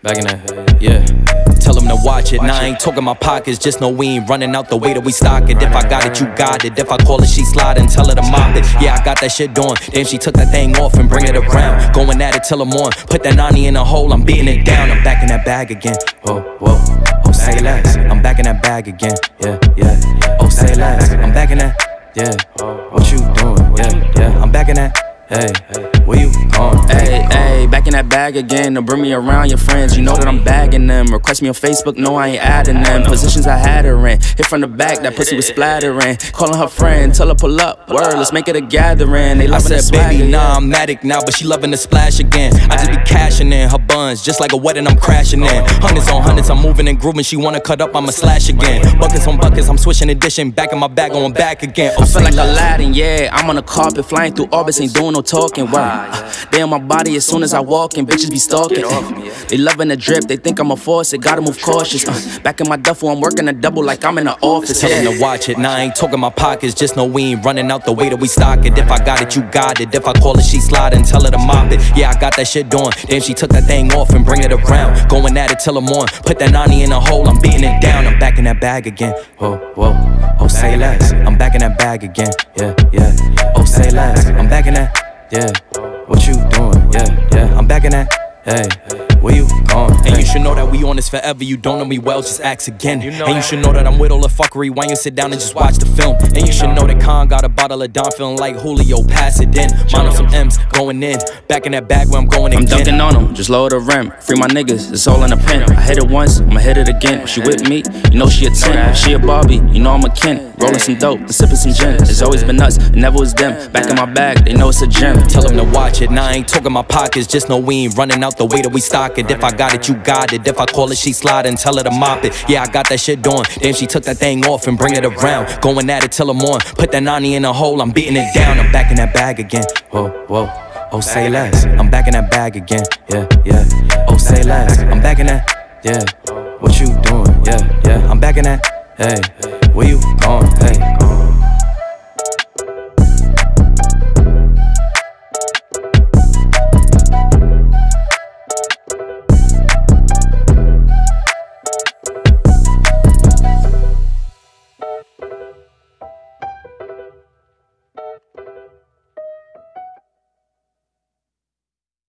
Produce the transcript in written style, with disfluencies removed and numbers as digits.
back in that, yeah. Tell them to watch it. Now I ain't talking my pockets, just know we ain't running out the way that we stock it. If I got it, you got it. If I call it, she slide and tell her to mop it. Yeah, I got that shit doing. Damn, she took that thing off and bring it around. Going at it till I'm on. Put that 90 in a hole, I'm beating it down. I'm back in that bag again. Whoa, whoa. Oh, say less. I'm back in that bag again. Yeah, yeah. Oh, say less. I'm back in that. Yeah. What you doing? Yeah, yeah. I'm back in that. Hey, where you going? Hey, hey, back in that bag again. To bring me around your friends, you know that I'm bagging them. Request me on Facebook, no, I ain't adding them. Positions I had her in, hit from the back, that pussy was splattering. Calling her friend, tell her pull up, word, let's make it a gathering. They loving that swagger, baby, nah, I'm Matic now, but she loving the splash again. I just be cashing in her buns, just like a wedding, I'm crashing in. Hundreds on hundreds, I'm moving and grooving. She wanna cut up, I'ma slash again. Buckets on buckets, I'm switching edition. Back in my bag, going back again. I feel like Aladdin, yeah. I'm on the carpet, flying through orbits, ain't doing no talking. Wow. They on my body as soon as I walk in, bitches be stalking. They loving the drip, they think I'm a force, it gotta move cautious. Back in my duffel, I'm working a double like I'm in the office. Tell them to watch it, now I ain't talking my pockets, just know we ain't running out the way that we stock it. If I got it, you got it. If I call it, she slide and tell her to mop it. Yeah, I got that shit doing. Damn, she took that thing off and bring it around. Going at it till I'm on. Put that 90 in a hole, I'm beating it down. I'm back in that bag again. Whoa, whoa. Oh, say less. I'm back in that bag again. Yeah, yeah. Oh, say less. I'm back in that. Yeah. What you doing? Yeah, yeah. I'm back in that. Hey, where you going? And you should know that we on this forever. You don't know me well, just ask again. And you should know that I'm with all the fuckery. Why you sit down and just watch the film? And you should know that Khan got a bottle of Don, feeling like Julio, pass it in. Mine on some M's, going in. Back in that bag where I'm going again. I'm dunking on them, just lower the rim. Free my niggas, it's all in a pen. I hit it once, I'ma hit it again. She with me, you know she a 10. She a Barbie, you know I'm a Ken. Rolling some dope and sipping some gin. It's always been us, it never was them. Back in my bag, they know it's a gem. Tell them to watch it, now I ain't talking my pockets, just know we ain't running out the way that we stock it. If I got it, you got it. If I call it, she slide and tell her to mop it. Yeah, I got that shit doing. Damn, she took that thing off and bring it around. Going at it till I'm on. Put that 90 in a hole, I'm beating it down. I'm back in that bag again. Whoa, whoa. Oh, say less. I'm back in that bag again. Yeah, yeah. Oh, say less. I'm back in that. Yeah. What you doing? Yeah, yeah. I'm back in that. Hey, where you going? Hey.